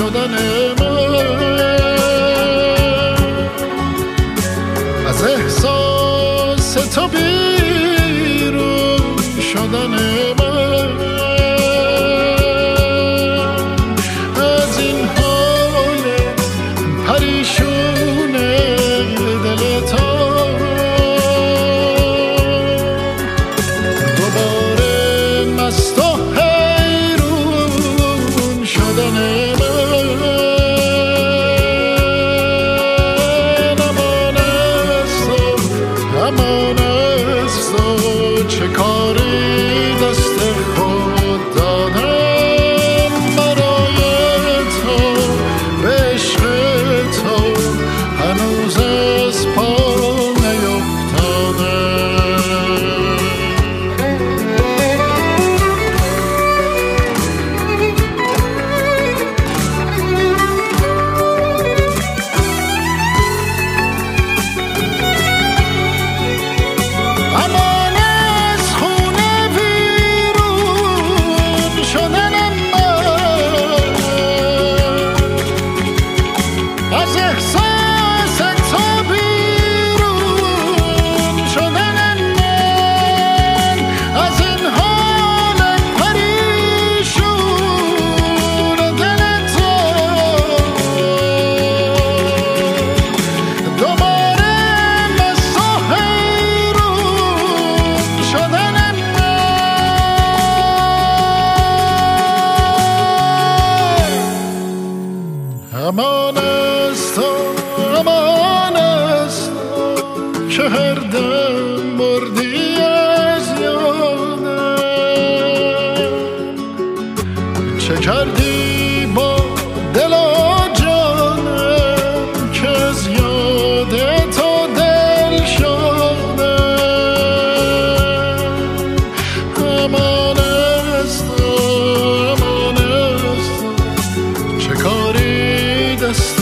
شدن من، از احساس تو بیرون شدن من، از این حال پریشون دل تو دوباره مست و حیرون شدن من. امان از تو چه کاری دست خود دادم، برای تو به عشق تو هنوز از پا نیفتادم. امان از خون ویرون شدن من، از احساس تو بیرون شدن من، از این حال پریشون دل تو دوباره مست و حیرون شدن من. امان از تو که هر دم بردی از یادم، چه کردی با دل و جانم که از یاد تو دل شدم. امان از تو چه کاری دست